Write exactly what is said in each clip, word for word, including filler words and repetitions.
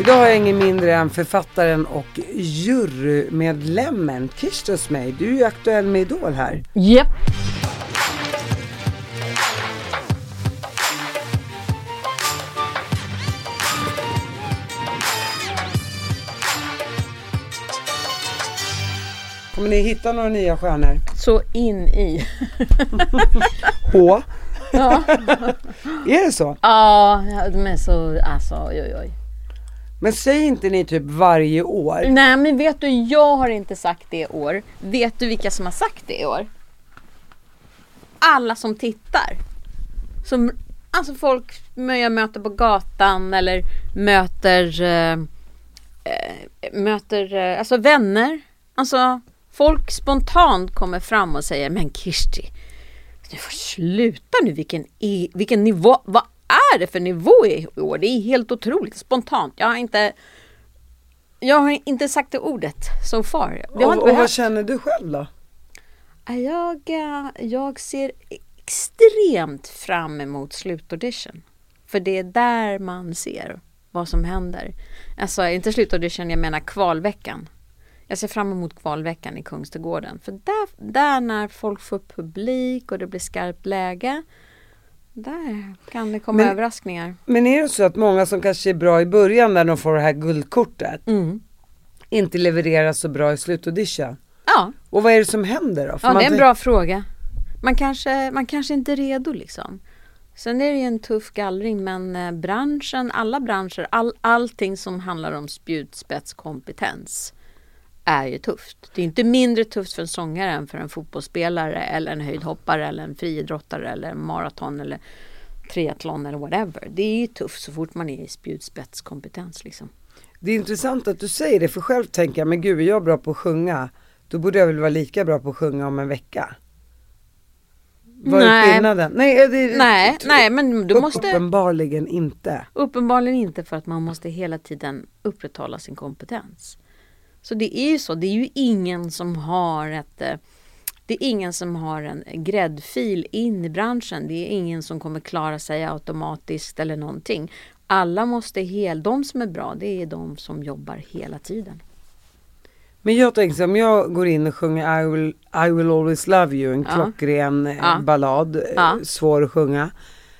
Idag har jag ingen mindre än författaren och jurymedlemmen Kirsti hos mig. Du är ju aktuell med Idol här. Japp. Yep. Kommer ni hitta några nya stjärnor? Så in i. H? Ja. Är det så? Ja, de är så, alltså, oj, oj. Men säg inte ni typ varje år? Nej, men vet du, jag har inte sagt det i år. Vet du vilka som har sagt det i år? Alla som tittar. Som, alltså folk jag möter på gatan eller möter, äh, möter äh, alltså vänner. Alltså folk spontant kommer fram och säger, men Kirsti, du får sluta nu, vilken, i, vilken nivå, vad är det för nivå i år? Det är helt otroligt spontant. Jag har inte jag har inte sagt det ordet so far. Jag har och, inte och vad känner du själv då? Jag, jag ser extremt fram emot slutaudition. För det är där man ser vad som händer. Alltså inte slutaudition, jag menar kvalveckan. Jag ser fram emot kvalveckan i Kungsträdgården. För där, där när folk får publik och det blir skarpt läge, där kan det komma men, överraskningar. Men är det så att många som kanske är bra i början när de får det här guldkortet mm. inte levererar så bra i slutaudition? Ja. Och vad är det som händer då? För ja, det är en tänk- bra fråga. Man kanske, man kanske inte är redo liksom. Sen är det ju en tuff gallring, men branschen, alla branscher, all, allting som handlar om spjutspetskompetens är ju tufft. Det är inte mindre tufft för en sångare än för en fotbollsspelare eller en höjdhoppare eller en friidrottare eller en maraton eller triathlon eller whatever. Det är ju tufft så fort man är i spjutspetskompetens liksom. Det är intressant att du säger det, för själv tänker jag, men gud, jag är bra på att sjunga. Då borde jag väl vara lika bra på att sjunga om en vecka. Vad är skillnaden? Nej, det, nej, tro, nej, men du måste... Uppenbarligen inte. Uppenbarligen inte, för att man måste hela tiden upprätthålla sin kompetens. Så det är ju så, det är ju ingen som har ett... Det är ingen som har en gräddfil in i branschen. Det är ingen som kommer klara sig automatiskt eller någonting. Alla måste hel... De som är bra, det är de som jobbar hela tiden. Men jag tänker så, om jag går in och sjunger I will, I will always love you, en ja. klockren ja. ballad, ja. svår att sjunga,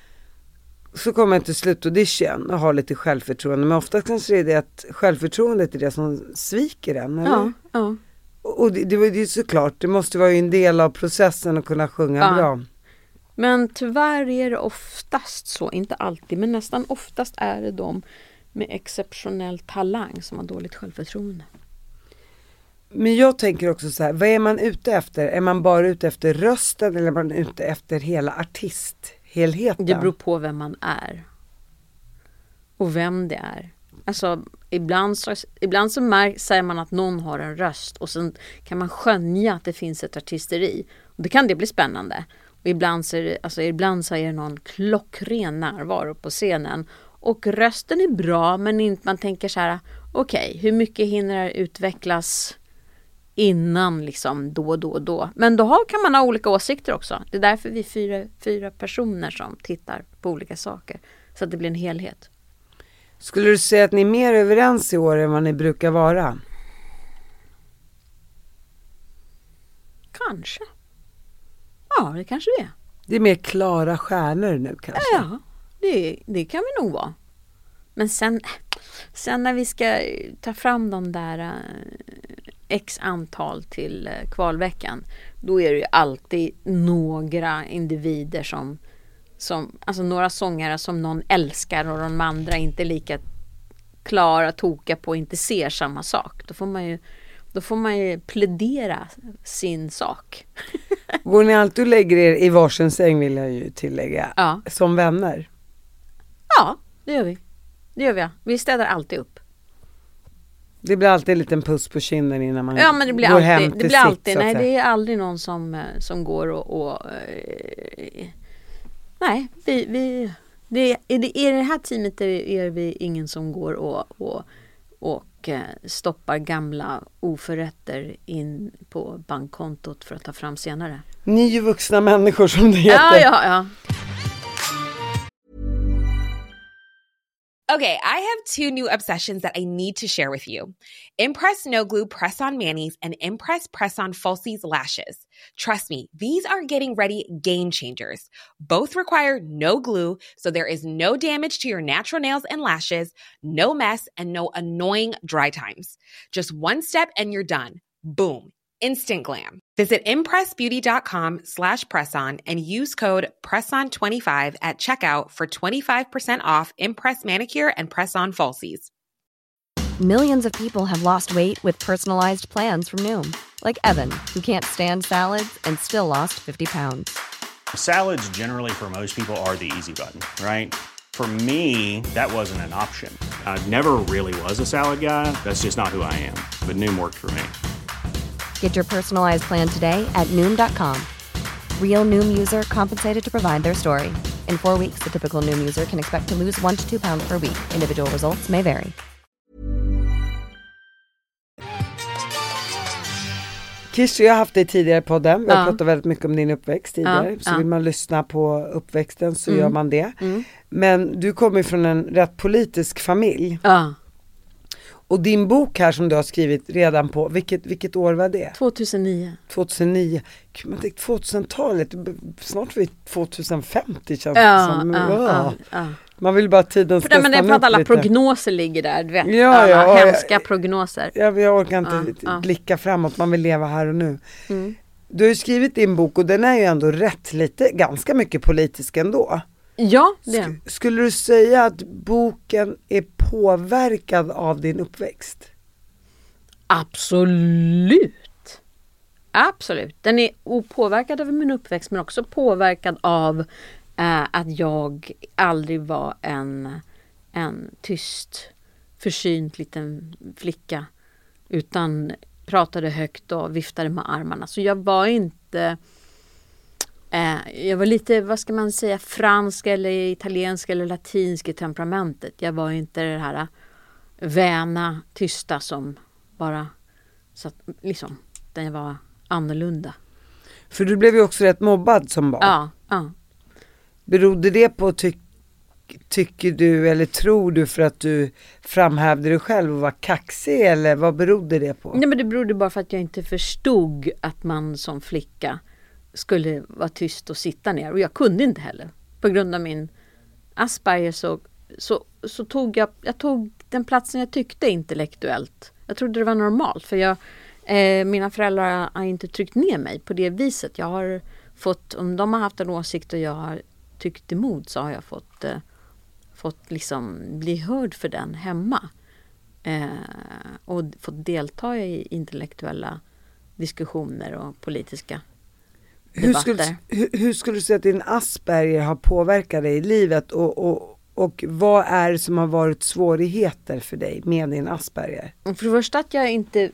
så kommer jag till slutaudition och har lite självförtroende. Men ofta kanske det är att självförtroendet är det som sviker en, eller? Ja, ja. Och det, det var ju såklart, det måste vara en del av processen att kunna sjunga ja. bra. Men tyvärr är det oftast så, inte alltid, men nästan oftast är det de med exceptionell talang som har dåligt självförtroende. Men jag tänker också så här, vad är man ute efter? Är man bara ute efter rösten eller är man ute efter hela artisthelheten? Det beror på vem man är. Och vem det är. Alltså ibland så, ibland så mär, säger man att någon har en röst och sen kan man skönja att det finns ett artisteri. Och det kan det bli spännande. Och ibland så är det, alltså ibland så är det någon klockren närvaro på scenen. Och rösten är bra, men inte man tänker så här, okej, okay, hur mycket hinner utvecklas innan liksom då och då och då. Men då har, kan man ha olika åsikter också. Det är därför vi är fyra, fyra personer som tittar på olika saker. Så att det blir en helhet. Skulle du säga att ni är mer överens i år än vad ni brukar vara? Kanske. Ja, det kanske det är. Det är mer klara stjärnor nu kanske? Ja, det, det kan vi nog vara. Men sen, sen när vi ska ta fram de där uh, x antal till uh, kvalveckan, då är det ju alltid några individer som, som, alltså några sångare som någon älskar och de andra inte lika klara, toka på och inte ser samma sak. Då får man ju, då får man ju plädera sin sak. Går ni alltid och lägger er i varsin säng, vill jag ju tillägga, ja. som vänner? Ja, det gör vi. Det gör vi. Vi städar alltid upp. Det blir alltid en liten puss på kinden innan man ja, men det blir går alltid, hem det till blir sitt, alltid, nej, det är aldrig någon som, som går och... och eh, nej, vi... vi det, i, det, I det här teamet är, är vi ingen som går och, och, och eh, stoppar gamla oförrätter in på bankkontot för att ta fram senare. Ni är ju vuxna människor som det heter. Ja, ja, ja. Okay, I have two new obsessions that I need to share with you. Impress No Glue Press-On Manis and Impress Press-On Falsies Lashes. Trust me, these are getting ready game changers. Both require no glue, so there is no damage to your natural nails and lashes, no mess, and no annoying dry times. Just one step and you're done. Boom. Instant glam. Visit impressbeauty.com slash presson and use code presson twenty-five at checkout for twenty-five percent off Impress Manicure and Press-On Falsies. Millions of people have lost weight with personalized plans from Noom. Like Evan, who can't stand salads and still lost fifty pounds. Salads generally for most people are the easy button, right? For me, that wasn't an option. I never really was a salad guy. That's just not who I am. But Noom worked for me. Get your personalized plan today at noom dot com. Real Noom user compensated to provide their story. In four weeks, the typical Noom user can expect to lose one to two pounds per week. Individual results may vary. Kish, jag har haft dig tidigare på podden. Vi har ja. pratat väldigt mycket om din uppväxt tidigare. Ja. Så ja. vill man lyssna på uppväxten så mm. gör man det. Mm. Men du kommer från en rätt politisk familj. Ja. Och din bok här som du har skrivit redan på, vilket, vilket år var det? tjugohundranio. tjugohundranio. Man tänkte tvåtusentalet, snart är vi tjugohundrafemtio känns ja, det som. Ja, ja, ja. Man vill bara tiden ska stanna upp lite. Men det är för att alla lite. prognoser ligger där, du vet. Ja, alla ja, hemska jag, prognoser. Jag, jag orkar inte ja, ja. blicka framåt, man vill leva här och nu. Mm. Du har ju skrivit din bok och den är ju ändå rätt lite, ganska mycket politisk ändå. Ja, det. Sk- skulle du säga att boken är påverkad av din uppväxt? Absolut. Absolut. Den är opåverkad av min uppväxt men också påverkad av eh, att jag aldrig var en, en tyst, försynt liten flicka utan pratade högt och viftade med armarna. Så jag var inte... Eh, jag var lite, vad ska man säga, fransk eller italiensk eller latinsk i temperamentet. Jag var inte det här väna, tysta som bara så att, liksom, den jag var annorlunda. För du blev ju också rätt mobbad som barn. Ja, ja. Berodde det på, ty- tycker du eller tror du, för att du framhävde dig själv och var kaxig, eller vad berodde det på? Nej, men det berodde bara för att jag inte förstod att man som flicka skulle vara tyst och sitta ner. Och jag kunde inte heller. På grund av min Asperger så, så, så tog jag, jag tog den platsen jag tyckte intellektuellt. Jag trodde det var normalt. För jag, eh, mina föräldrar har inte tryckt ner mig på det viset. Jag har fått, om de har haft en åsikt och jag har tyckt emot, så har jag fått, eh, fått liksom bli hörd för den hemma. Eh, och fått delta i intellektuella diskussioner och politiska Hur skulle, hur, hur skulle du säga att din Asperger har påverkat dig i livet och, och, och vad är det som har varit svårigheter för dig med din Asperger? För det första att jag inte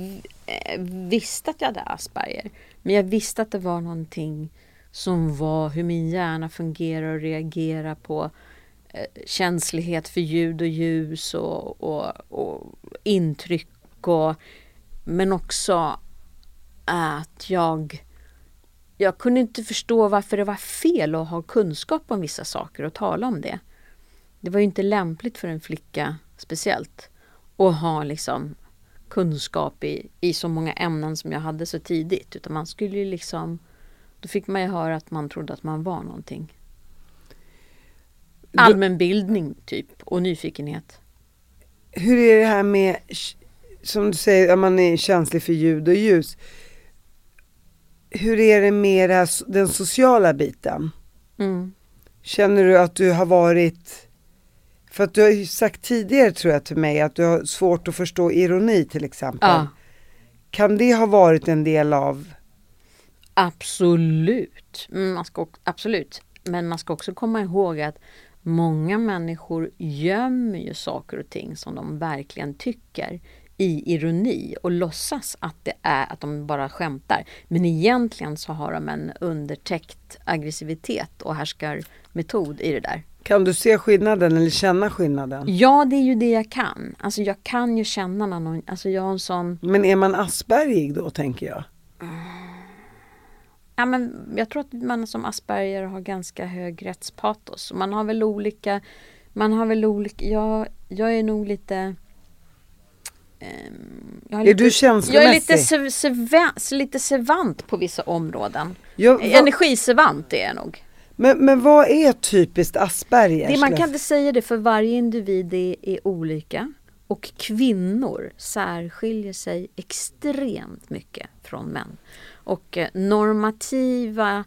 visste att jag hade Asperger, men jag visste att det var någonting som var hur min hjärna fungerar och reagerar på eh, känslighet för ljud och ljus och, och, och intryck och, men också att jag Jag kunde inte förstå varför det var fel att ha kunskap om vissa saker och tala om det. Det var ju inte lämpligt för en flicka speciellt att ha liksom kunskap i, i så många ämnen som jag hade så tidigt. Utan man skulle ju liksom, då fick man ju höra att man trodde att man var någonting. Allmänbildning typ och nyfikenhet. Hur är det här med, som du säger, att man är känslig för ljud och ljus. Hur är det med den sociala biten? Mm. Känner du att du har varit, för att du har ju sagt tidigare tror jag till mig att du har svårt att förstå ironi till exempel. Ja. Kan det ha varit en del av? Absolut. Man ska, absolut. Men man ska också komma ihåg att många människor gömmer ju saker och ting som de verkligen tycker i ironi och låtsas att det är att de bara skämtar. Men egentligen så har de en undertäckt aggressivitet och härskarmetod i det där. Kan du se skillnaden eller känna skillnaden? Ja, det är ju det jag kan. Alltså jag kan ju känna när någon, alltså jag har en sån... Men är man Asperger då, tänker jag? Ja, men jag tror att man som Asperger har ganska hög rättspatos. Man har väl olika Man har väl olika, jag, jag är nog lite... Um, jag är, är lite, du känslomässig? Jag är lite, se, se, lite servant på vissa områden. Jag, Energiservant är jag nog. Men, men vad är typiskt Asperger? Det, man kan inte säga det, för varje individ är, är olika. Och kvinnor särskiljer sig extremt mycket från män. Och eh, normativa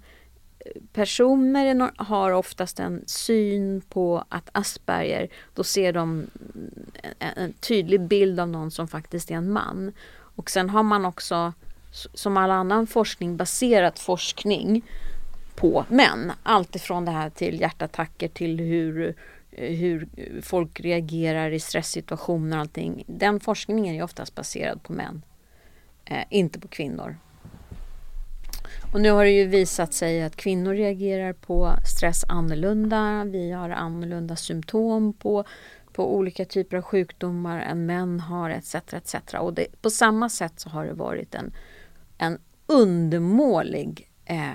personer har oftast en syn på att Asperger, då ser de en, en tydlig bild av någon som faktiskt är en man. Och sen har man också, som all annan forskning, baserat forskning på män. Allt ifrån det här till hjärtattacker till hur, hur folk reagerar i stresssituationer och allting. Den forskningen är oftast baserad på män, eh, inte på kvinnor. Och nu har det ju visat sig att kvinnor reagerar på stress annorlunda. Vi har annorlunda symptom på, på olika typer av sjukdomar än män har, et cetera et cetera. Och det, på samma sätt så har det varit en, en undermålig eh,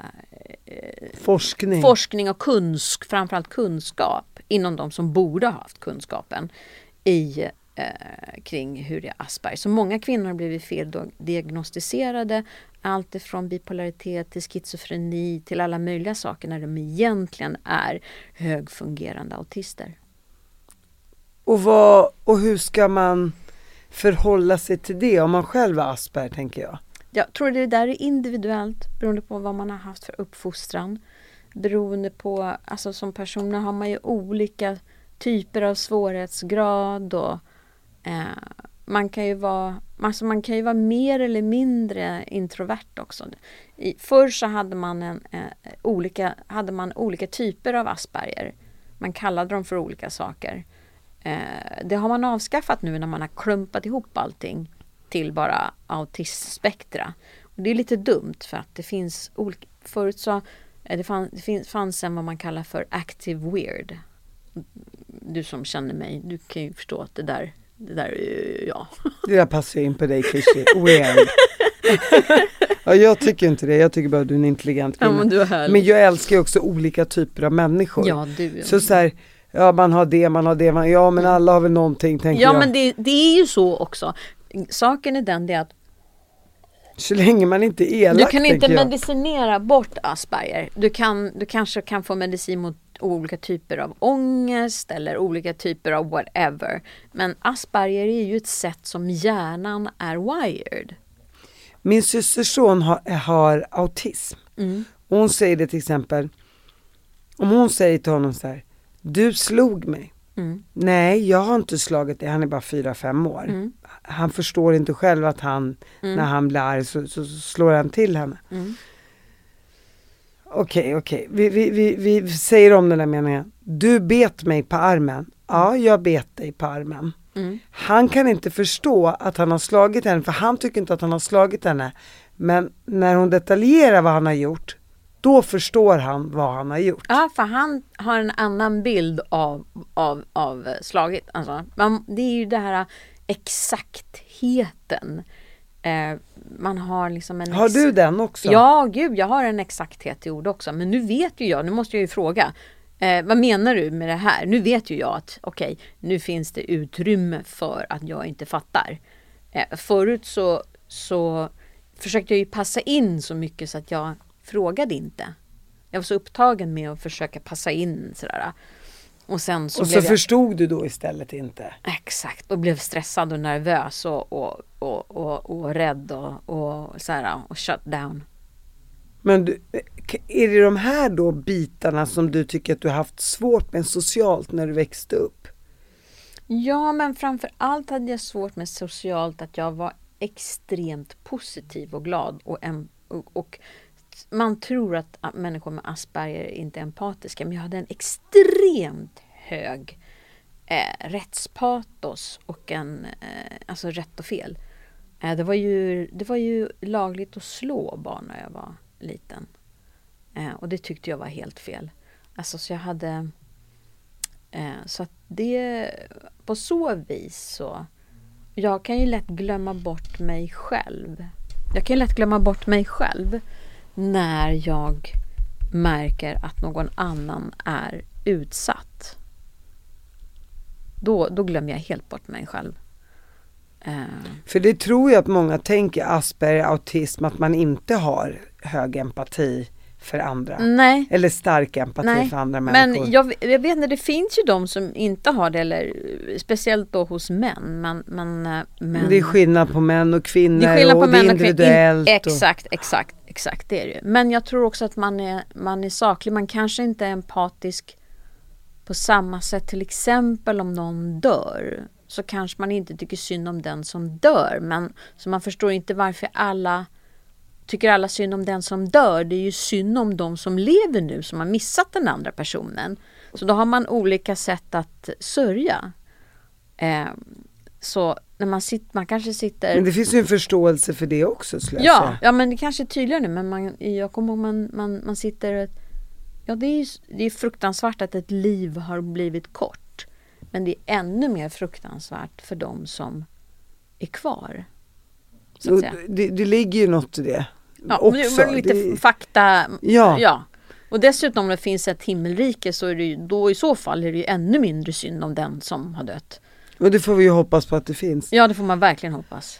forskning. forskning och kunsk, framförallt kunskap inom de som borde ha haft kunskapen i eh, kring hur det är Asperger. Så många kvinnor har blivit feldiagnostiserade, allt ifrån bipolaritet till schizofreni till alla möjliga saker, när de egentligen är högfungerande autister. Och, vad, och hur ska man förhålla sig till det om man själv är Asperger, tänker jag? Jag tror det där är individuellt, beroende på vad man har haft för uppfostran. Beroende på, alltså som personer har man ju olika typer av svårighetsgrad och eh, man kan ju vara, alltså man kan ju vara mer eller mindre introvert också. I, förr så hade man en, eh, olika, hade man olika typer av Asperger. Man kallade dem för olika saker. Eh, det har man avskaffat nu när man har klumpat ihop allting till bara autismspektra. Och det är lite dumt, för att det finns olika, förut så det, fann, det finns, fanns en vad man kallar för active weird. Du som känner mig, du kan ju förstå att det där, det där är ja. Det där passar in på dig, Kishi. Weird. Ja, jag tycker inte det. Jag tycker bara att du är en intelligent kvinna. Ja, men, du är men jag älskar ju också olika typer av människor. Ja, du. Så så här, ja, man har det, man har det. Man, ja, men alla har väl någonting, tänker ja, jag. Ja, men det, det är ju så också. Saken är den, det är att så länge man inte är elak, du kan inte jag. medicinera bort Asperger. Du, kan, du kanske kan få medicin mot olika typer av ångest eller olika typer av whatever. Men Asperger är ju ett sätt som hjärnan är wired. Min systerson har, har autism. Mm. Och hon säger det till exempel, om hon säger till honom så här: du slog mig. Mm. Nej, jag har inte slagit dig. Han är bara fyra, fem år. Mm. Han förstår inte själv att han, mm. när han blir arg så, så, så slår han till henne. Mm. Okej, okay, okej. Okay. Vi, vi, vi, vi säger om den där meningen. Du bet mig på armen. Ja, jag bet dig på armen. Mm. Han kan inte förstå att han har slagit henne, för han tycker inte att han har slagit henne. Men när hon detaljerar vad han har gjort, då förstår han vad han har gjort. Ja, för han har en annan bild av, av, av slaget. Alltså, man, det är ju det här exaktheten. Eh, man har liksom en... Har du den också? Ja, gud, jag har en exakthet i ord också. Men nu vet ju jag, nu måste jag ju fråga. Eh, vad menar du med det här? Nu vet ju jag att okej, okay, nu finns det utrymme för att jag inte fattar. Eh, förut så, så försökte jag ju passa in så mycket så att jag frågade inte. Jag var så upptagen med att försöka passa in sådär. Och, sen så, och så blev förstod jag... du då istället inte? Exakt, och blev stressad och nervös och, och, och, och, och rädd och, och, sådär, och shut down. Men du, är det de här då bitarna som du tycker att du har haft svårt med socialt när du växte upp? Ja, men framför allt hade jag svårt med socialt att jag var extremt positiv och glad. Och, och, och man tror att människor med Asperger inte är empatiska, men jag hade en extremt hög eh, rättspatos och en, eh, alltså rätt och fel. Eh, det, var ju, det var ju lagligt att slå barn när jag var liten. Eh, och det tyckte jag var helt fel. Alltså så jag hade... Eh, så att det... På så vis så... Jag kan ju lätt glömma bort mig själv. Jag kan ju lätt glömma bort mig själv när jag märker att någon annan är utsatt. då, då glömmer jag helt bort mig själv. Uh. För det tror jag att många tänker Asperger, autism, att man inte har hög empati för andra. Nej. Eller stark empati Nej. för andra människor. Men jag, jag vet inte, det finns ju de som inte har det, eller speciellt då hos män. Men, men, men det är skillnad på män och kvinnor, det är skillnad på och det män är och kvinnor. individuellt. In, exakt, exakt, exakt det är det. Men jag tror också att man är, man är saklig. Man kanske inte är empatisk på samma sätt. Till exempel om någon dör, så kanske man inte tycker synd om den som dör. Men så man förstår inte varför alla tycker alla synd om den som dör. Det är ju synd om de som lever nu, som har missat den andra personen. Så då har man olika sätt att sörja. Eh, så när man sitter, man kanske sitter... Men det finns ju en förståelse för det också, skulle jag ja, säga. ja, men det kanske är tydligare nu. Men man, jag kommer ihåg man, man, man sitter... Ja, det är, det är fruktansvärt att ett liv har blivit kort. Men det är ännu mer fruktansvärt för de som är kvar. Så att säga. Det, det ligger ju något i det. Ja, också. Men lite det... fakta. Ja. ja. Och dessutom om det finns ett himmelrike, så är det ju, då i så fall är det ju ännu mindre synd om den som har dött. Och det får vi ju hoppas på att det finns. Ja, det får man verkligen hoppas.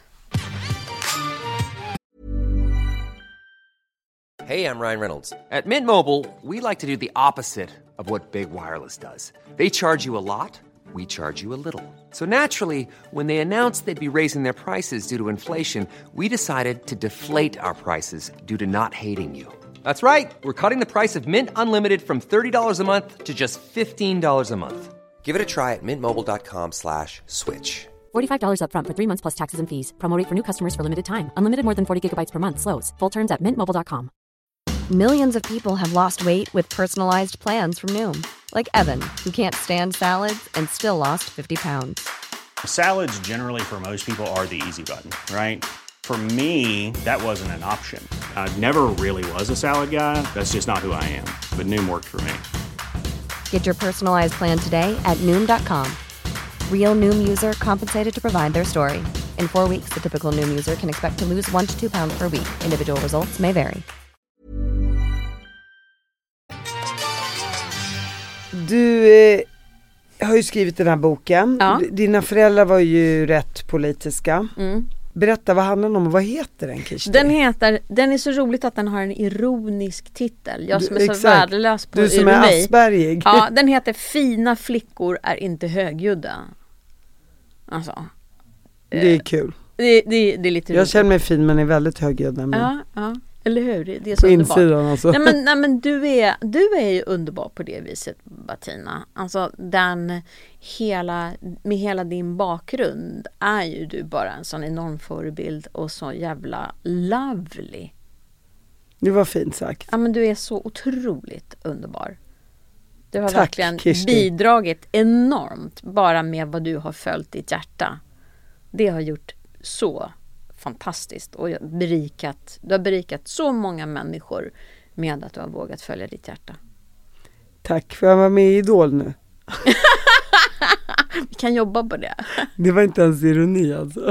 Hey, I'm Ryan Reynolds. At Mint Mobile, we like to do the opposite of what Big Wireless does. They charge you a lot, we charge you a little. So naturally, when they announced they'd be raising their prices due to inflation, we decided to deflate our prices due to not hating you. That's right. We're cutting the price of Mint Unlimited from thirty dollars a month to just fifteen dollars a month. Give it a try at mintmobile.com slash switch. forty-five dollars up front for three months plus taxes and fees. Promo rate for new customers for limited time. Unlimited more than forty gigabytes per month. Slows full terms at mint mobile dot com. Millions of people have lost weight with personalized plans from Noom. Like Evan, who can't stand salads and still lost fifty pounds. Salads generally for most people are the easy button, right? For me, that wasn't an option. I never really was a salad guy. That's just not who I am. But Noom worked for me. Get your personalized plan today at Noom dot com. Real Noom user compensated to provide their story. In four weeks, the typical Noom user can expect to lose one to two pounds per week. Individual results may vary. Du eh, har ju skrivit den här boken. Ja. Dina föräldrar var ju rätt politiska. Mm. Berätta, vad handlar den om och vad heter den, Kirsti? Den heter, den är så roligt att den har en ironisk titel. Jag som Du, är så exakt. värdelös på Du som ironi. är aspergig. Ja, den heter Fina flickor är inte högljudda. Alltså. Det är kul. Det, det, det är lite Jag roligt. känner mig fin men är väldigt högljudd. Men... Ja, ja. Eller hur? Det är så på underbart. insidan alltså. Nej men, nej, men du, är, du är ju underbar på det viset, Bettina. Alltså den hela, med hela din bakgrund är ju du bara en sån enorm förebild och så jävla lovely. Det var fint sagt. Ja, men du är så otroligt underbar. Du har Tack, verkligen Kirsti. bidragit enormt bara med vad du har följt ditt hjärta. Det har gjort så fantastiskt och berikat, du har berikat så många människor med att du har vågat följa ditt hjärta. Tack, för jag var med i Idol nu. Vi kan jobba på det. Det var inte ens ironi alltså.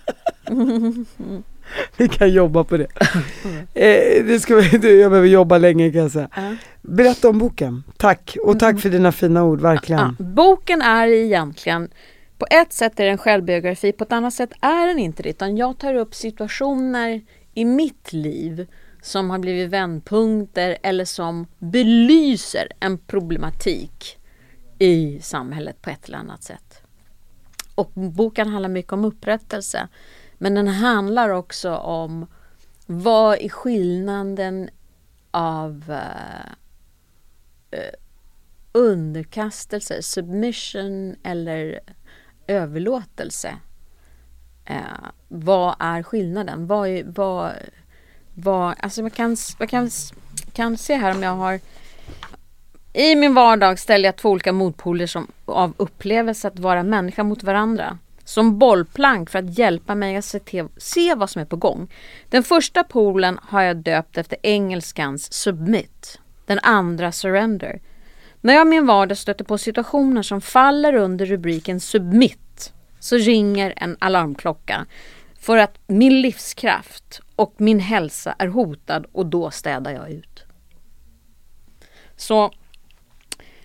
Vi kan jobba på det. Eh, det ska vi, jag behöver jobba länge kan jag säga. Uh. Berätta om boken. Tack. Och tack för dina fina ord, verkligen. Uh, boken är egentligen, på ett sätt är det en självbiografi, på ett annat sätt är den inte det. Utan jag tar upp situationer i mitt liv som har blivit vändpunkter eller som belyser en problematik i samhället på ett eller annat sätt. Och boken handlar mycket om upprättelse. Men den handlar också om vad är skillnaden av uh, uh, underkastelse, submission eller överlåtelse. Uh, vad är skillnaden? Vad är, vad, vad, alltså man kan, man kan, kan se här om jag har i min vardag ställer jag två olika motpoler som, av upplevelse att vara människa mot varandra. Som bollplank för att hjälpa mig att se, te, se vad som är på gång. Den första polen har jag döpt efter engelskans submit. Den andra surrender. När jag i min vardag stöter på situationer som faller under rubriken submit så ringer en alarmklocka för att min livskraft och min hälsa är hotad och då städar jag ut. Så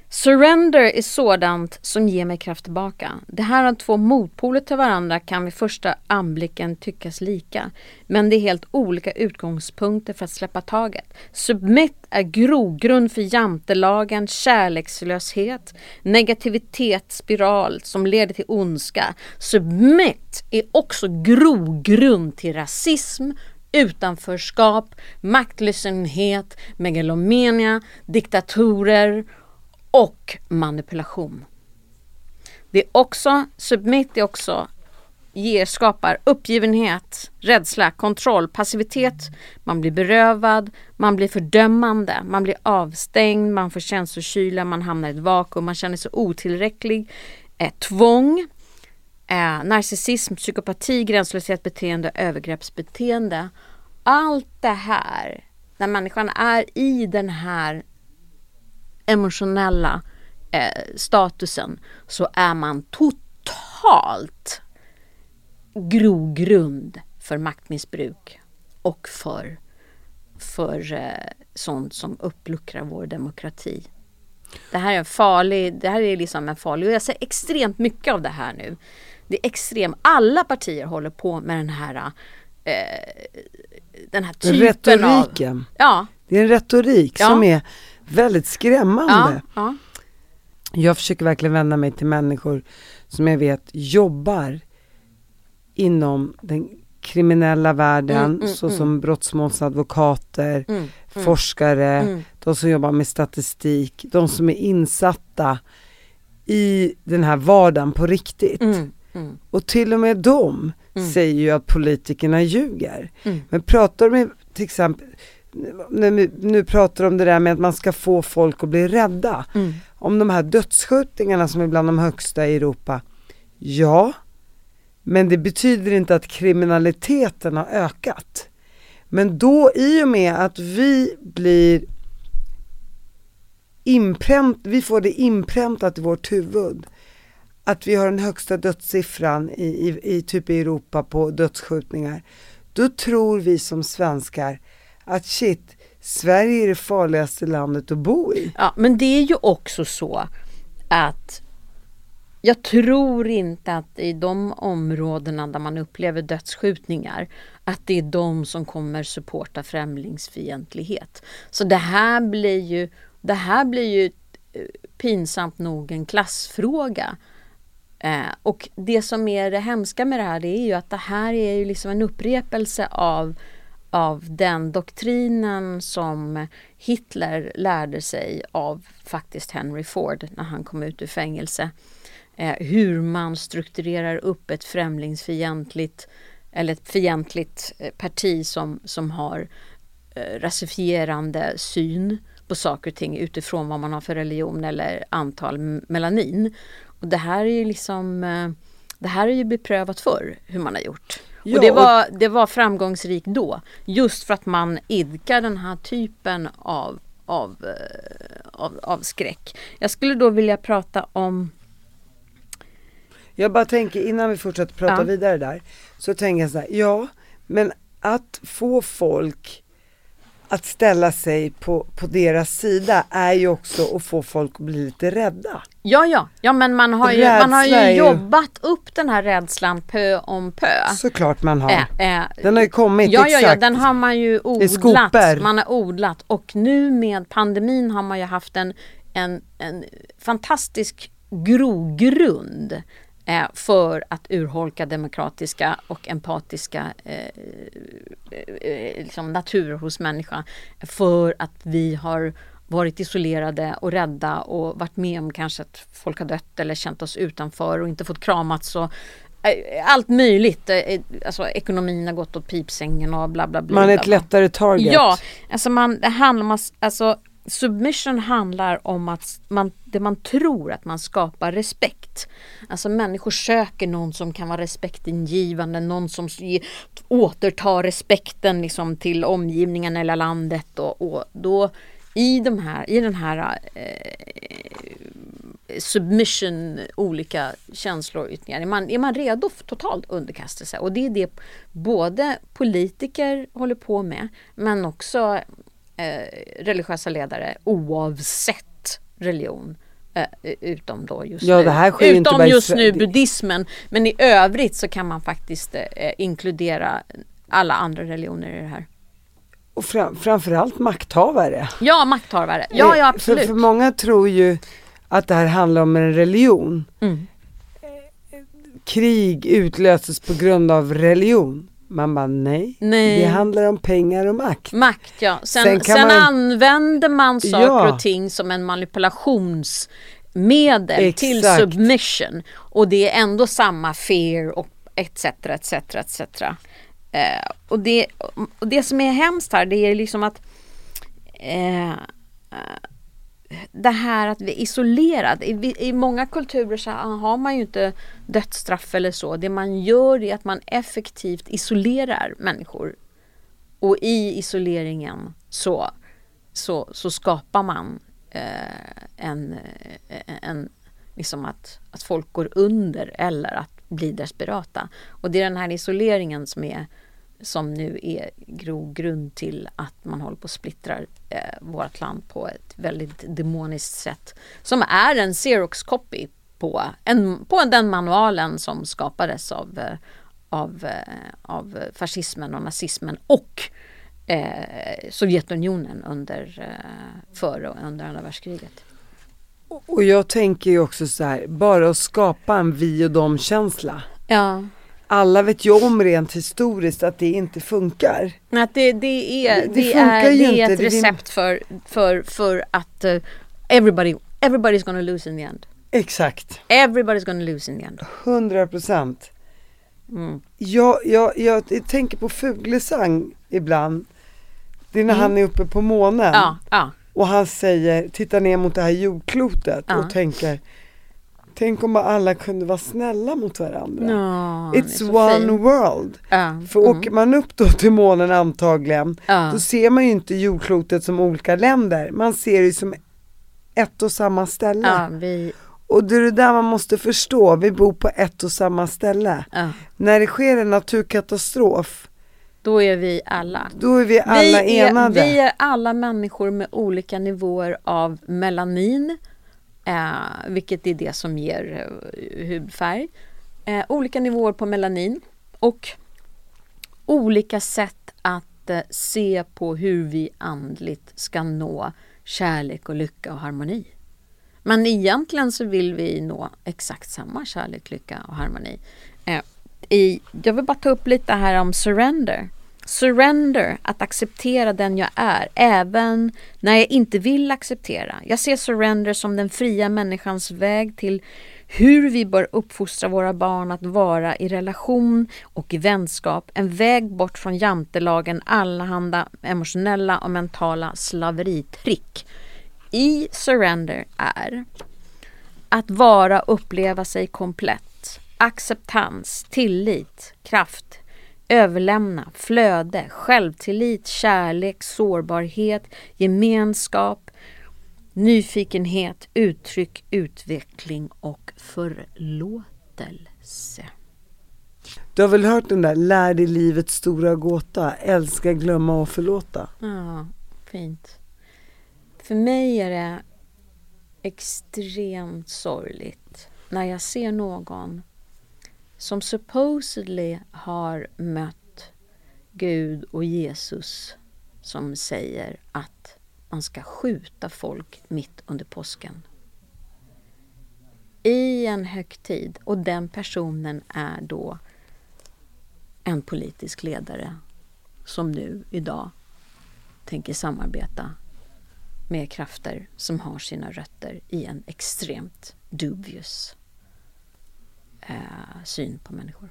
Surrender är sådant som ger mig kraft tillbaka. Det här är två motpoler till varandra kan vid första anblicken tyckas lika. Men det är helt olika utgångspunkter för att släppa taget. Submit är grogrund för jantelagen, kärlekslöshet, negativitet, spiral som leder till ondska. Submit är också grogrund till rasism, utanförskap, maktlöshet, megalomania, diktatorer och manipulation. Det är också, submit är också, ger, skapar uppgivenhet, rädsla, kontroll, passivitet. Man blir berövad, man blir fördömande, man blir avstängd, man får känslokyla, man hamnar i ett vakuum, man känner sig otillräcklig. Eh, tvång, eh, narcissism, psykopati, gränslöshet, beteende, övergreppsbeteende. Allt det här, när människan är i den här emotionella eh, statusen, så är man totalt grogrund för maktmissbruk och för, för eh, sånt som uppluckrar vår demokrati. Det här är en farlig, det här är liksom en farlig, och jag ser extremt mycket av det här nu. Det är extremt, alla partier håller på med den här eh, den här typen retoriken. Av, ja. Det är en retorik ja. som är väldigt skrämmande. Ja, ja. Jag försöker verkligen vända mig till människor som jag vet jobbar inom den kriminella världen, mm, mm, såsom mm. brottsmålsadvokater, Mm, forskare, mm. de som jobbar med statistik, de som är insatta i den här vardagen på riktigt. Mm, mm. Och till och med de Mm. säger ju att politikerna ljuger. Mm. Men pratar de till exempel, nu, nu pratar de om det där med att man ska få folk att bli rädda. Mm. Om de här dödsskjutningarna som är bland de högsta i Europa. Ja, men det betyder inte att kriminaliteten har ökat. Men då, i och med att vi blir inpränt, vi får det inpräntat i vårt huvud att vi har den högsta dödssiffran i, i, i typ i Europa på dödsskjutningar, då tror vi som svenskar att shit, Sverige är det farligaste landet att bo i. Ja, men det är ju också så att jag tror inte att i de områdena där man upplever dödsskjutningar att det är de som kommer supporta främlingsfientlighet. Så det här blir ju, det här blir ju pinsamt nog en klassfråga. Eh, och det som är det hemska med det här, det är ju att det här är ju liksom en upprepelse av, av den doktrinen som Hitler lärde sig av faktiskt Henry Ford när han kom ut ur fängelse. Eh, hur man strukturerar upp ett främlingsfientligt eller ett fientligt parti som, som har eh, rasifierande syn på saker och ting utifrån vad man har för religion eller antal melanin. Och det här är ju liksom, det här är ju beprövat förr hur man har gjort. Ja, och det var, det var framgångsrikt då. Just för att man idkar den här typen av, av, av, av skräck. Jag skulle då vilja prata om... Jag bara tänker, innan vi fortsätter prata ja. vidare där, så tänker jag så här, ja, men att få folk att ställa sig på, på deras sida är ju också att få folk att bli lite rädda. Ja, ja. Ja, men man har ju, man har ju jobbat upp den här rädslan pö om pö. Såklart man har. Äh, äh, den har ju kommit, ja, exakt. Ja, ja, den har man ju odlat. Man har odlat. Och nu med pandemin har man ju haft en, en, en fantastisk grogrund för att urholka demokratiska och empatiska eh, eh, liksom natur hos människan, för att vi har varit isolerade och rädda och varit med om kanske att folk har dött eller känt oss utanför och inte fått kramats och eh, allt möjligt, eh, alltså ekonomin har gått åt pipsängen och bla bla bla. Man är ett lättare target. Ja, alltså man, det handlar om att, alltså submission handlar om att man, det man tror att man skapar respekt. Alltså människor söker någon som kan vara respektingivande, någon som ge, återtar respekten liksom till omgivningen eller landet, och, och då i de här i den här eh, submission, olika känslor, är man, är man redo för totalt underkastelse, och det är det både politiker håller på med, men också Eh, religiösa ledare oavsett religion Uh, utom då just ja, nu. Det här sker utom inte bara just nu buddhismen. Men i övrigt så kan man faktiskt uh, inkludera alla andra religioner i det här. Och fram, framförallt makthavare. Ja, makthavare. Ja, ja, absolut. För, för många tror ju att det här handlar om en religion. Mm. Krig utlöses på grund av religion. Man bara nej, nej. Det handlar om pengar och makt. Makt, ja. Sen, sen, sen man... använder man saker ja. och ting som en manipulationsmedel Exakt. till submission. Och det är ändå samma fear och etc, etc, et cetera. Eh, och, det, och det som är hemskt här, det är liksom att eh, det här att vi är isolerade. I, I många kulturer så har man ju inte dödsstraff eller så. Det man gör är att man effektivt isolerar människor. Och i isoleringen så, så, så skapar man eh, en, en liksom att, att folk går under eller att bli desperata. Och det är den här isoleringen som är som nu är grogrund till att man håller på att splittra eh, vårt land på ett väldigt demoniskt sätt. Som är en Xerox-copy på, en, på den manualen som skapades av, av, av fascismen och nazismen och eh, Sovjetunionen under, eh, före och under andra världskriget. Och jag tänker ju också så här, bara att skapa en vi och dem-känsla. Ja. Alla vet ju om rent historiskt att det inte funkar. Att det, det är, det, det är, det är ett recept för, för, för att uh, everybody, everybody's gonna lose in the end. Exakt. Everybody's gonna lose in the end. Hundra procent. Mm. Jag, jag, jag tänker på Fuglesang ibland. Det är när mm. han är uppe på månen. Ja, ja. Och han säger, tittar ner mot det här jordklotet ja. och tänker, tänk om alla kunde vara snälla mot varandra. No, It's one fin. world. Ja. För mm. åker man upp då till månen antagligen, ja. då ser man ju inte jordklotet som olika länder. Man ser det som ett och samma ställe. Ja, vi... Och det är det där man måste förstå. Vi bor på ett och samma ställe. Ja. När det sker en naturkatastrof, då är vi alla. Då är vi alla vi enade. Är, vi är alla människor med olika nivåer av melanin. Eh, vilket är det som ger eh, hudfärg. Eh, olika nivåer på melanin. Och olika sätt att eh, se på hur vi andligt ska nå kärlek och lycka och harmoni. Men egentligen så vill vi nå exakt samma kärlek, lycka och harmoni. Eh, i, jag vill bara ta upp lite här om surrender. Surrender, att acceptera den jag är, även när jag inte vill acceptera. Jag ser surrender som den fria människans väg till hur vi bör uppfostra våra barn att vara i relation och i vänskap. En väg bort från jantelagen, allehanda emotionella och mentala slaveritrick. I surrender är att vara, uppleva sig komplett, acceptans, tillit, kraft, överlämna, flöde, självtillit, kärlek, sårbarhet, gemenskap, nyfikenhet, uttryck, utveckling och förlåtelse. Du har väl hört den där, lär dig livets stora gåta, älska, glömma och förlåta. Ja, fint. För mig är det extremt sorgligt när jag ser någon som supposedly har mött Gud och Jesus som säger att man ska skjuta folk mitt under påsken. I en högtid, och den personen är då en politisk ledare som nu idag tänker samarbeta med krafter som har sina rötter i en extremt dubious eh, syn på människor.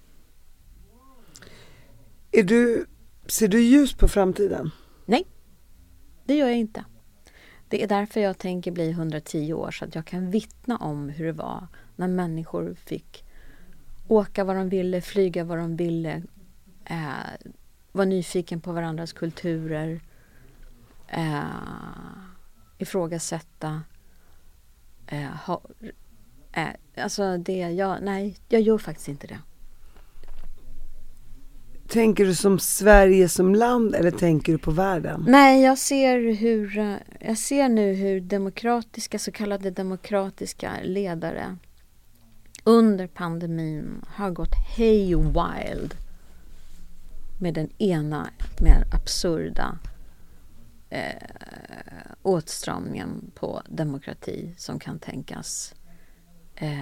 Är du, ser du ljus på framtiden? Nej, det gör jag inte. Det är därför jag tänker bli hundratio år, så att jag kan vittna om hur det var när människor fick åka vad de ville, flyga vad de ville, eh, vara nyfiken på varandras kulturer, eh, ifrågasätta, eh, ha, eh, alltså det jag, nej, jag gör faktiskt inte det. tänker du som Sverige som land eller tänker du på världen? Nej, jag ser hur jag ser nu hur demokratiska, så kallade demokratiska ledare under pandemin har gått hey wild med den ena mer absurda eh, åtstramningen på demokrati som kan tänkas. Eh,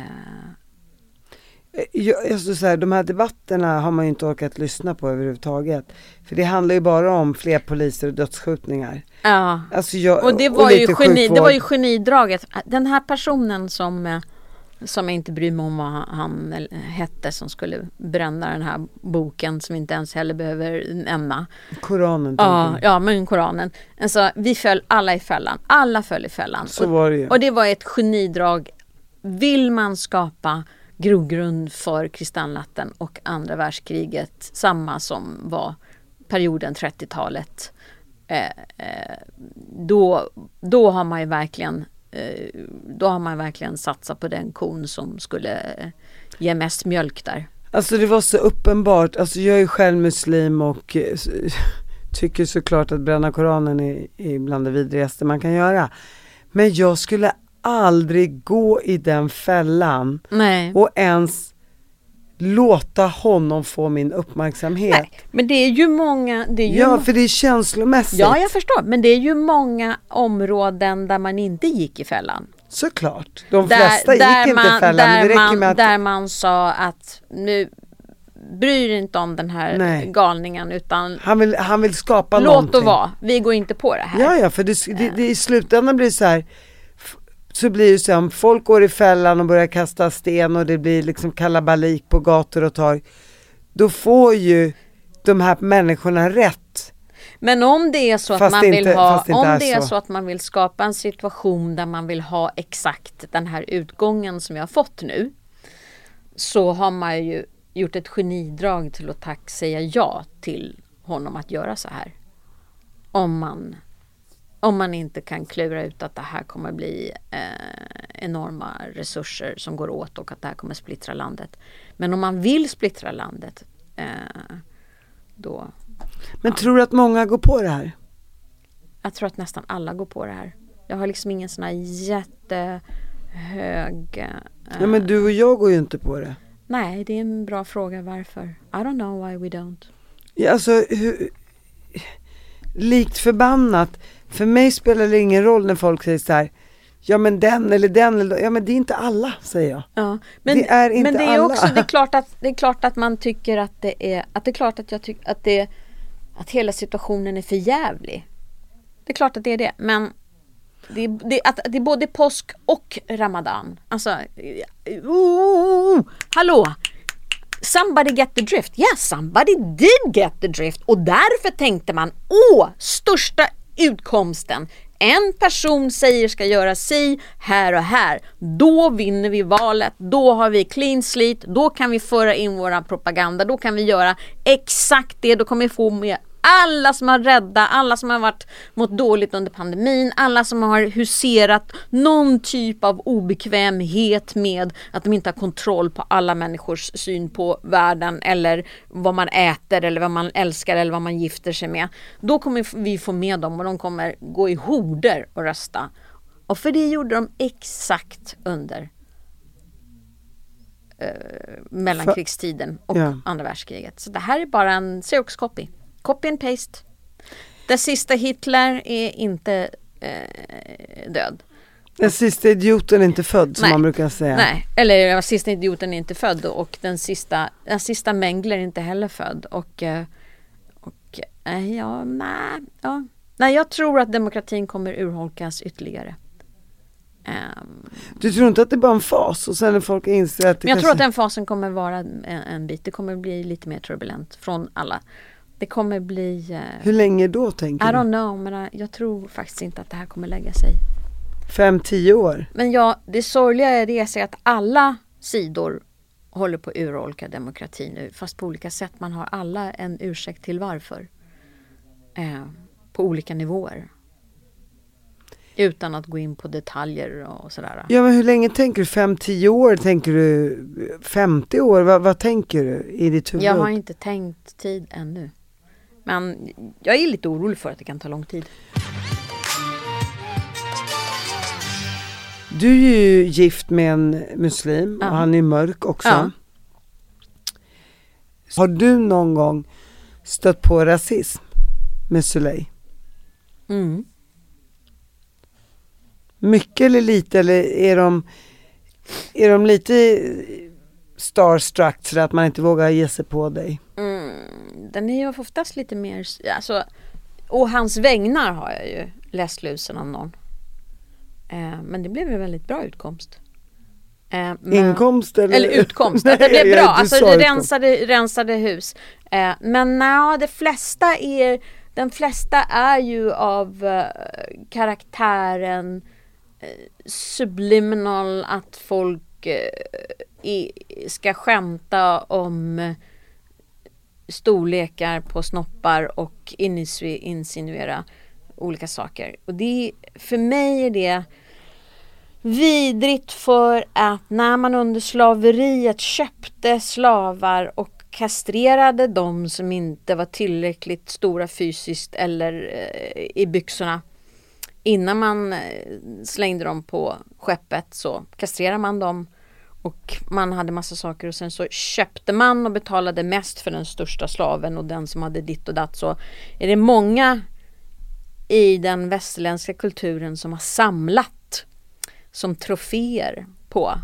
Jag, jag så här, de här debatterna har man ju inte orkat lyssna på överhuvudtaget. För det handlar ju bara om fler poliser och dödsskjutningar. Ja, alltså jag, och det var, och ju geni, det var ju genidraget. Den här personen som, som jag inte bryr mig om vad han hette, som skulle bränna den här boken som vi inte ens heller behöver nämna. Koranen. Ja, ja, men Koranen. Alltså, vi föll alla i fällan. Alla föll i fällan. Så var det ju. Och det var ett genidrag. Vill man skapa grogrund för kristallnatten och andra världskriget, samma som var perioden trettiotalet, eh, eh, då, då har man ju verkligen eh, då har man verkligen satsat på den kon som skulle eh, ge mest mjölk där. Alltså det var så uppenbart, alltså jag är ju själv muslim och eh, tycker såklart att bränna Koranen är, är bland det vidrigaste man kan göra, men jag skulle aldrig gå i den fällan. Nej. Och ens låta honom få min uppmärksamhet. Nej, men det är ju många... Det är ju ja, må- för det är känslomässigt. Ja, jag förstår. Men det är ju många områden där man inte gick i fällan. Såklart. De där, flesta där gick man, inte i fällan. Där, det räcker man, med att... där man sa att nu bryr inte om den här Nej. galningen, utan Han vill, han vill skapa låt någonting. det vara. Vi går inte på det här. Ja, ja, för det, det, det i slutändan blir så här... Så blir det så här, folk går i fällan och börjar kasta sten och det blir liksom kalabalik på gator och torg. Då får ju de här människorna rätt. Men om det är så Fast att man vill inte- ha, fast det inte om är det är så. så att man vill skapa en situation där man vill ha exakt den här utgången som jag har fått nu, så har man ju gjort ett genidrag till att tack säga ja till honom att göra så här. Om man Om man inte kan klura ut att det här kommer bli eh, enorma resurser som går åt och att det här kommer splittra landet. Men om man vill splittra landet, eh, då... Men ja. Tror du att många går på det här? Jag tror att nästan alla går på det här. Jag har liksom ingen sån här jättehög... Eh, ja, men du och jag går ju inte på det. Nej, det är en bra fråga. Varför? I don't know why we don't. Ja, alltså, hur... likt förbannat. För mig spelar det ingen roll när folk säger så här, ja men den eller den eller, ja men det är inte alla, säger jag. Ja, men det är inte men det är alla. också det är klart att det är klart att man tycker att det är att det är klart att jag tycker att det att hela situationen är för jävlig. Det är klart att det är det, men det är, det, att, det är både påsk och Ramadan. Alltså uh, hallå. Somebody get the drift. Yeah, somebody did get the drift. Och därför tänkte man, åh, största utkomsten. En person säger ska göra sig här och här. Då vinner vi valet. Då har vi clean slate. Då kan vi föra in våra propaganda. Då kan vi göra exakt det. Då kommer vi få med alla som har rädda, alla som har varit mått dåligt under pandemin, alla som har huserat någon typ av obekvämhet med att de inte har kontroll på alla människors syn på världen eller vad man äter eller vad man älskar eller vad man gifter sig med. Då kommer vi få med dem och de kommer gå i horder och rösta. Och för det gjorde de exakt under eh, mellankrigstiden och ja. andra världskriget. Så det här är bara en Xerox copy. Copy and paste. Den sista Hitler är inte eh, död. Den sista idioten är inte född, som Nej. man brukar säga. Nej, eller den sista idioten är inte född och den sista, den sista Mengele är inte heller född. Och, och eh, ja, nej, ja. nej, jag tror att demokratin kommer urholkas ytterligare. Um, du tror inte att det är bara en fas och sen när folk inser att det men jag kanske... tror att den fasen kommer vara en, en bit. Det kommer bli lite mer turbulent från alla. Det kommer bli... Uh, Hur länge då, tänker I du? don't know, men uh, jag tror faktiskt inte att det här kommer lägga sig. Fem, tio år? Men ja, det sorgliga är det att alla sidor håller på att urholka demokratin nu. Fast på olika sätt. Man har alla en ursäkt till varför. Uh, på olika nivåer. Utan att gå in på detaljer och sådär. Ja, men hur länge tänker du? Fem, tio år? Tänker du femtio år? Va, vad tänker du i ditt huvud? Jag har inte tänkt tid ännu. Men jag är lite orolig för att det kan ta lång tid. Du är ju gift med en muslim ja. och han är mörk också. Ja. Har du någon gång stött på rasism med Sulej? Mm. Mycket eller lite, eller är de, är de lite starstruck så att man inte vågar ge sig på dig? Mm, den är ju oftast lite mer, alltså, och hans vägnar har jag ju läst lusen av någon. Eh, men det blev en väldigt bra utkomst. Eh, men, Inkomst eller? Eller utkomst, Nej, att det blev bra. Alltså det rensade, rensade hus. Eh, men nej, det flesta är, den flesta är ju av eh, karaktären subliminal, att folk eh, i, ska skämta om eh, storlekar på snoppar och insinuera, insinuera olika saker. Och det, för mig är det vidrigt, för att när man under slaveriet köpte slavar och kastrerade de som inte var tillräckligt stora fysiskt eller eh, i byxorna, innan man slängde dem på skeppet så kastrerade man dem och man hade massa saker, och sen så köpte man och betalade mest för den största slaven och den som hade ditt och datt. Så är det många i den västerländska kulturen som har samlat som troféer på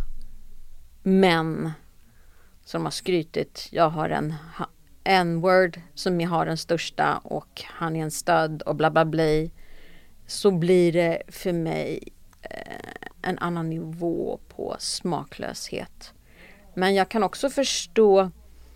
män som har skrytit. Jag har en N-word som jag har den största och han är en stöd och bla bla bla. Så blir det för mig eh, en annan nivå på smaklöshet. Men jag kan också förstå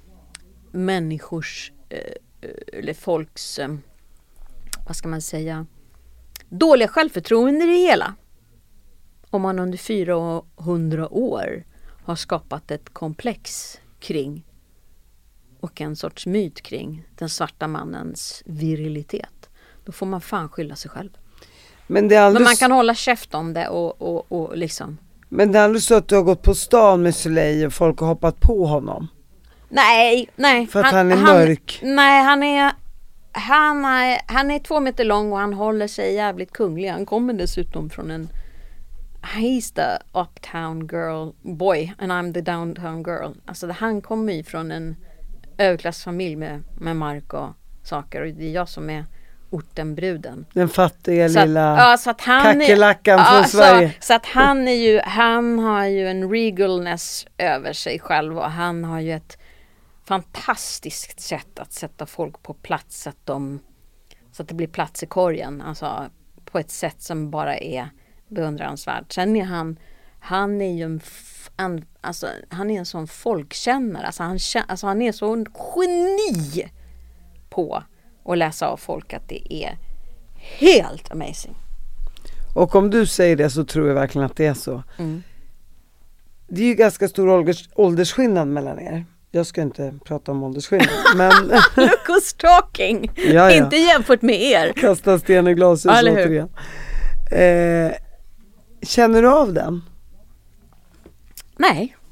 människors eh, eller folks eh, vad ska man säga, dåliga självförtroende i det hela. Om man under fyrahundra år har skapat ett komplex kring och en sorts myt kring den svarta mannens virilitet, då får man fan skylla sig själv. Men, det är aldrig... Men man kan hålla käft om det och, och, och liksom. Men det är aldrig så att du har gått på stan med Sulej och folk har hoppat på honom? Nej, nej. För att han, han är mörk? Han, nej, han är, han, är, han är två meter lång och han håller sig jävligt kunglig. Han kommer dessutom från en... He's the uptown girl boy and I'm the downtown girl. Alltså han kommer ju från en överklassfamilj med, med mark och saker. Och det är jag som är ortenbruden. Den fattiga så lilla att, ja, så att han kackerlackan är, från ja, Sverige. Så, så att han är ju, han har ju en regalness över sig själv och han har ju ett fantastiskt sätt att sätta folk på plats så att, de, så att det blir plats i korgen. Alltså på ett sätt som bara är beundransvärt. Sen är han, han är ju en, en, alltså, han är en sån folkkännare. Alltså han, alltså han är så en geni på att läsa av folk att det är helt amazing. Och om du säger det så tror jag verkligen att det är så. Mm. Det är ju ganska stor ålders, åldersskillnad mellan er. Jag ska inte prata om åldersskillnad. Men... Look who's talking! Ja, ja. Inte jämfört med er. Kasta sten i glashus återigen. Eh, känner du av den? Nej.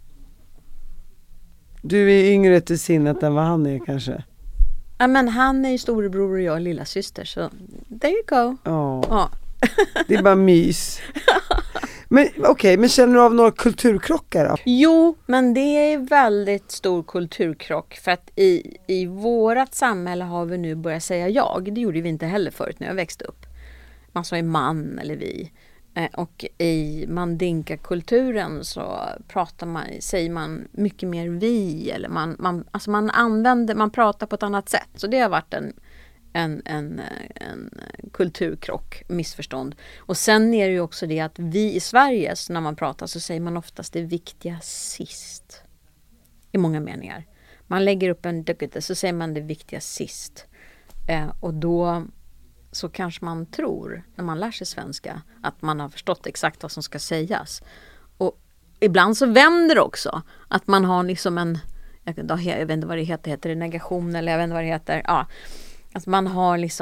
Du är yngre till sinnet än vad han är kanske. Ja, men han är ju storebror och jag är lilla syster, så there you go. Oh. Ja. Det är bara mys. Men okej, okay, men känner du av några kulturkrockar då? Jo, men det är väldigt stor kulturkrock för att i, i vårat samhälle har vi nu börjat säga jag. Det gjorde vi inte heller förut när jag växte upp. Man sa ju man eller vi. Och i mandinka-kulturen så pratar man, säger man mycket mer vi, eller man, man, alltså man använder, man pratar på ett annat sätt. Så det har varit en, en, en, en kulturkrock, missförstånd. Och sen är det ju också det att vi i Sverige, så när man pratar så säger man oftast det viktiga sist. I många meningar. Man lägger upp en duckete så säger man det viktiga sist. Eh, och då... så kanske man tror, när man lär sig svenska, att man har förstått exakt vad som ska sägas. Och ibland så vänder det också. Att man har liksom en, jag vet inte vad det heter, heter det negation eller jag vet inte vad det heter. Ja, att man har liksom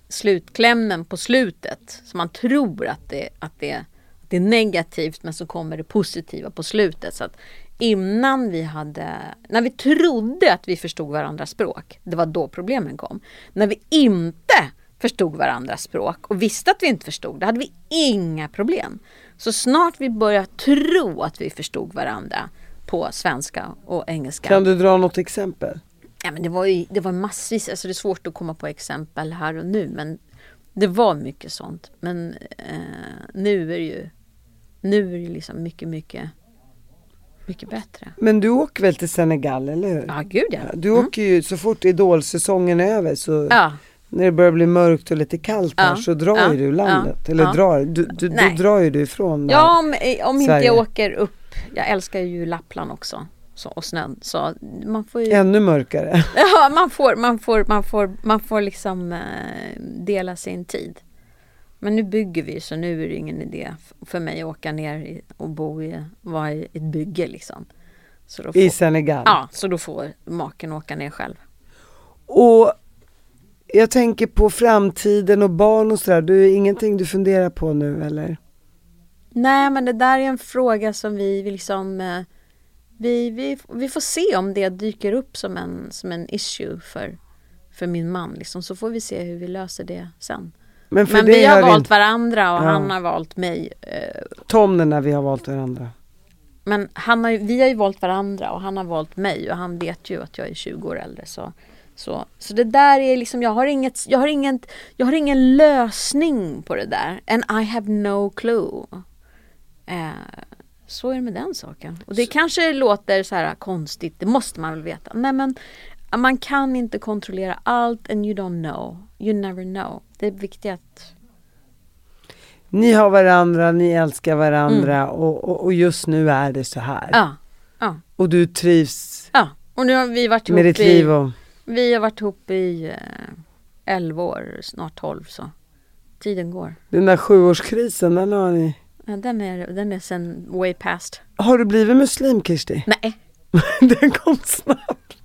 slutklämmen på slutet. Så man tror att det, att, det, att det är negativt, men så kommer det positiva på slutet. Så att innan vi hade, när vi trodde att vi förstod varandras språk, det var då problemen kom. När vi inte förstod varandras språk och visste att vi inte förstod, då hade vi inga problem. Så snart vi började tro att vi förstod varandra på svenska och engelska. Kan du dra något exempel? Ja, men det var ju, det var massvis, alltså det är svårt att komma på exempel här och nu, men det var mycket sånt. Men eh, nu är det ju nu är det liksom mycket, mycket mycket bättre. Men du åker väl till Senegal, eller hur? Ja, gud ja. Du mm. åker ju så fort idolsäsongen är över, så ja. när det börjar bli mörkt och lite kallt här, ja. så drar ja. ju du landet. Ja. Eller ja. drar, du, du, då drar ju du ifrån Ja, om, om inte Sverige. jag åker upp. Jag älskar ju Lappland också. Så, och snön. Så man får ju... Ännu mörkare. Ja, man får, man får, man får, man får liksom eh, dela sin tid. Men nu bygger vi, så nu är det ingen idé för mig att åka ner i, och bo i, vara i ett bygge liksom. Så då får, I Senegal. Ja, så då får maken åka ner själv. Och jag tänker på framtiden och barn och sådär. Du är ingenting du funderar på nu, eller? Nej, men det där är en fråga som vi liksom... Eh, vi, vi, vi får se om det dyker upp som en, som en issue för, för min man. Liksom. Så får vi se hur vi löser det sen. Men, men vi har valt inte... varandra och ja. han har valt mig. Eh, Tom, när vi har valt varandra. Men han har, vi har ju valt varandra och han har valt mig. Och han vet ju att jag är tjugo år äldre. Så, så, så det där är liksom... Jag har, inget, jag, har inget, jag har ingen lösning på det där. And I have no clue. Eh, så är det med den saken. Och det så. Kanske låter så här konstigt. Det måste man väl veta. Nej, men man kan inte kontrollera allt. And you don't know. You never know. Det är viktigt att... Ni har varandra, ni älskar varandra. Mm. Och, och, och just nu är det så här. Ja, ja. Och du trivs. Ja, och nu har vi varit ihop med ditt liv och... i... Vi har varit ihop i eh, elva år, snart tolv, så. Tiden går. Den där sjuårskrisen, den har ni... Ja, den är, den är sen way past. Har du blivit muslim, Kirsti? Nej. Den kom snabbt.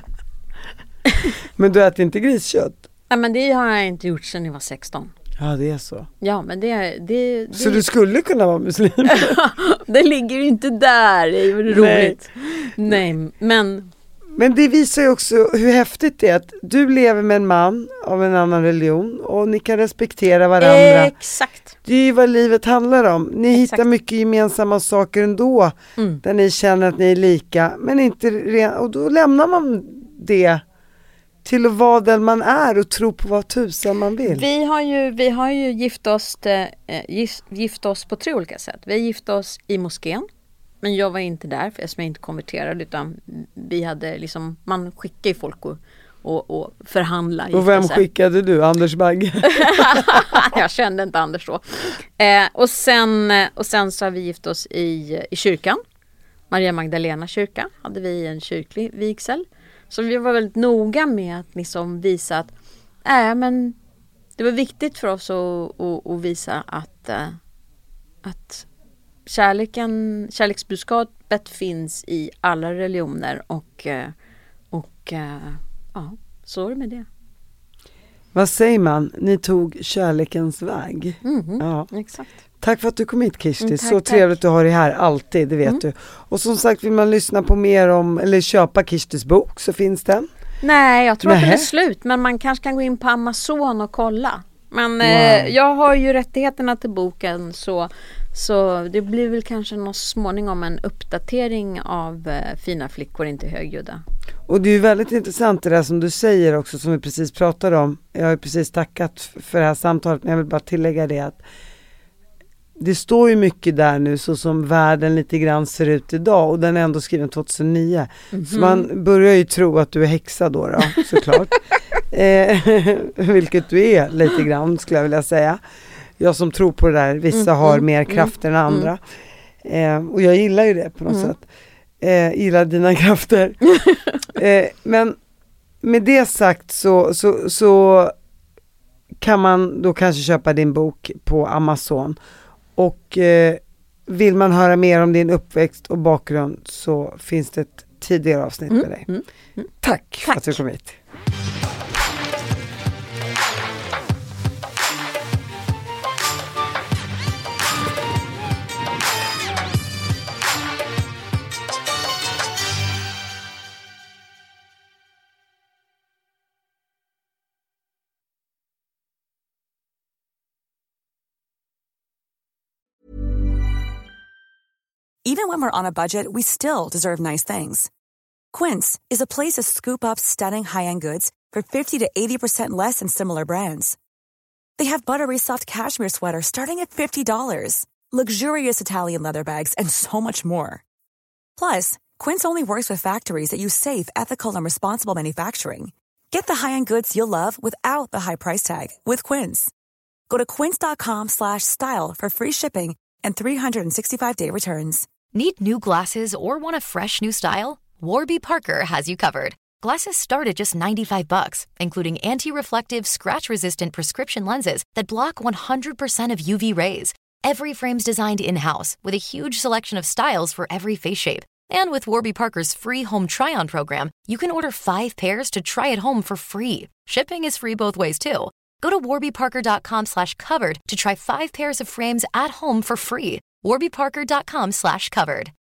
Men du äter inte griskött? Nej, men det har jag inte gjort sedan jag var sexton. Ja, det är så. Ja, men det... det, det... Så du skulle kunna vara muslim? Det ligger ju inte där, det är ju roligt. Nej. Nej, men... Men det visar ju också hur häftigt det är att du lever med en man av en annan religion och ni kan respektera varandra. Exakt. Det är ju vad livet handlar om. Ni Exakt. hittar mycket gemensamma saker ändå, mm. där ni känner att ni är lika, men inte ren, och då lämnar man det till att vara den man är och tro på vad tusan man vill. Vi har ju, vi har ju gift oss, eh, gift, gift oss på tre olika sätt. Vi gift oss i moskén. Men jag var inte där, för jag är inte konverterad, utan vi hade liksom, man skickar ju folk och, och, och förhandla. Och vem skickade du? Anders Bagge? Jag kände inte Anders då. Eh, och, sen, och sen så har vi gift oss i, i kyrkan. Maria Magdalena kyrka hade vi en kyrklig vigsel. Så vi var väldigt noga med att liksom visa att äh, men det var viktigt för oss att, att, att visa att, att Kärleken, kärleksbudskapet finns i alla religioner och, och ja, så är det med det. Vad säger man? Ni tog kärlekens väg. Mm, ja. Exakt. Tack för att du kom hit, Kirsti. Mm, tack, så trevligt att du har dig här alltid, det vet mm. du. Och som sagt, vill man lyssna på mer om eller köpa Kirstis bok, så finns den. Nej, jag tror Nähe. att det är slut, men man kanske kan gå in på Amazon och kolla. Men wow. eh, jag har ju rättigheterna till boken, så Så det blir väl kanske någon småningom en uppdatering av eh, Fina flickor inte högljudda. Och det är ju väldigt intressant det där som du säger också, som vi precis pratade om. Jag har ju precis tackat för det här samtalet, men jag vill bara tillägga det att det står ju mycket där nu så som världen lite grann ser ut idag, och den är ändå skriven tjugohundraonio. Mm-hmm. Så man börjar ju tro att du är häxa då, då såklart. eh, vilket du är lite grann, skulle jag vilja säga. Jag som tror på det där, vissa mm, har mm, mer krafter mm, än andra. Mm. Eh, och jag gillar ju det på något mm. sätt. Eh, gillar dina krafter. eh, men med det sagt så, så, så kan man då kanske köpa din bok på Amazon. Och eh, vill man höra mer om din uppväxt och bakgrund, så finns det ett tidigare avsnitt mm, med dig. Mm, mm. Tack, Tack för att du kom hit. Even when we're on a budget, we still deserve nice things. Quince is a place to scoop up stunning high-end goods for fifty to eighty percent less than similar brands. They have buttery soft cashmere sweaters starting at fifty dollars, luxurious Italian leather bags, and so much more. Plus, Quince only works with factories that use safe, ethical, and responsible manufacturing. Get the high-end goods you'll love without the high price tag with Quince. Go to quince.com slash style for free shipping and three sixty-five day returns. Need new glasses or want a fresh new style? Warby Parker has you covered. Glasses start at just ninety-five bucks, including anti-reflective, scratch-resistant prescription lenses that block one hundred percent of U V rays. Every frame's designed in-house with a huge selection of styles for every face shape. And with Warby Parker's free home try-on program, you can order five pairs to try at home for free. Shipping is free both ways, too. Go to warbyparker.com slash covered to try five pairs of frames at home for free. warbyparker.com slash covered.